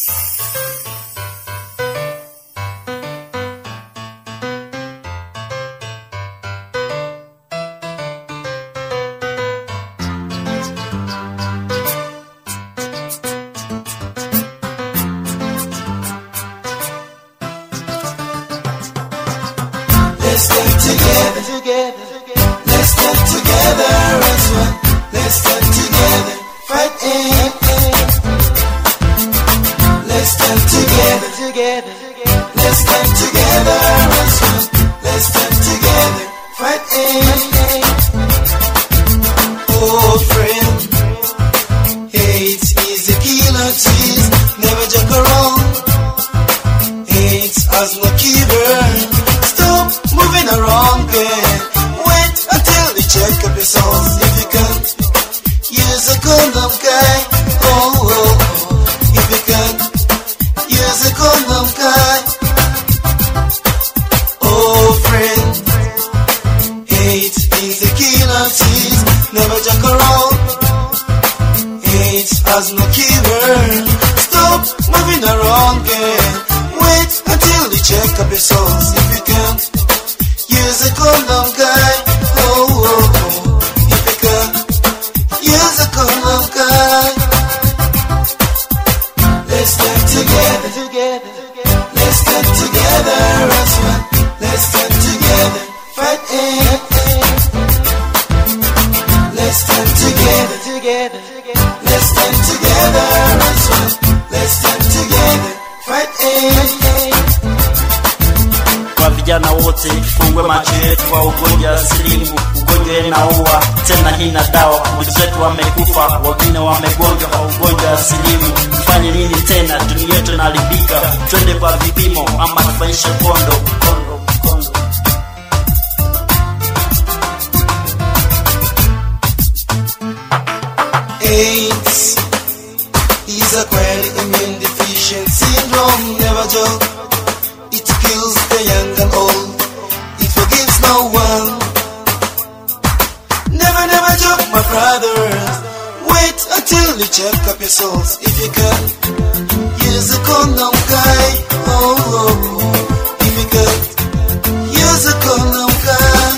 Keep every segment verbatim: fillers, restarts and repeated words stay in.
Let's stand together, together. Let's stand together as one. Let's stand together, fight in. Let's stand together, together. Let's stand together as one. Let's stand together, fight in. Oh friend, hate is a killer disease. Never joke around. Hate has no cure. Moving around, girl. Wait until they check up your souls. If you can't use a condom, guy. Oh, oh, oh. If you can't use a condom, guy. Oh, friend. Hate is a killer disease. Never joke around. Hate has no cure. Stop moving around, girl. Wait until they check up your souls. If you can't use a condom, guy. Oh, oh, oh. If you can, use a condom, guy. Let's stand together, together. Let's stand together as one. Let's stand together, fight in. Let's stand together, together. Let's stand together as one. Let's stand together, fight in. Kwa vijana wote fungwe macho yetu kwa ugonjwa wa silimu. Ugonjwa inaua, tena hina dawa. Ndugu zetu wamekufa, wengine wamegonjwa kwa ugonjwa wa silimu. Tufanye nini tena? Dunia yetu inaharibika. Twende kwa vipimo ama tufanyishe kondo, kondo, kondo. AIDS is acquired immune deficiency syndrome. Never joke. It kills the young and old. It forgives no one. Never, never joke, my brothers. Wait until you check up your souls. If you can, use a condom, guy. Oh, oh, oh. If you can, use a condom, guy.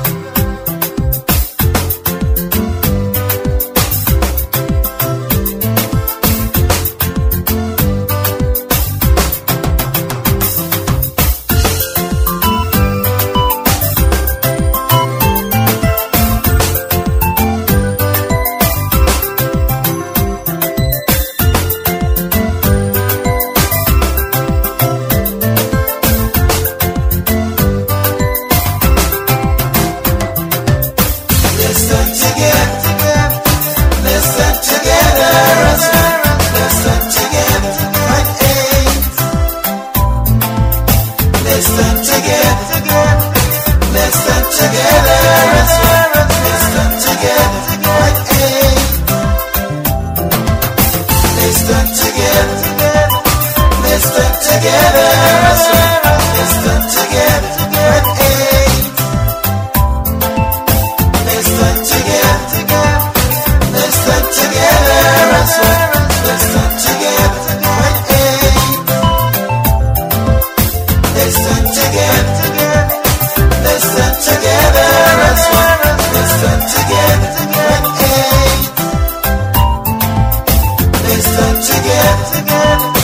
Let's stand together. Let's stand together as one. Let's stand together, fight AIDS. Let's stand together. Let's stand together as one. Let's stand together, fight AIDS. Let's stand together. Let's stand together as one. Let's stand together, fight AIDS. Let's stand together. Let's stand together as one. Let's stand together, fight AIDS. Let's stand together.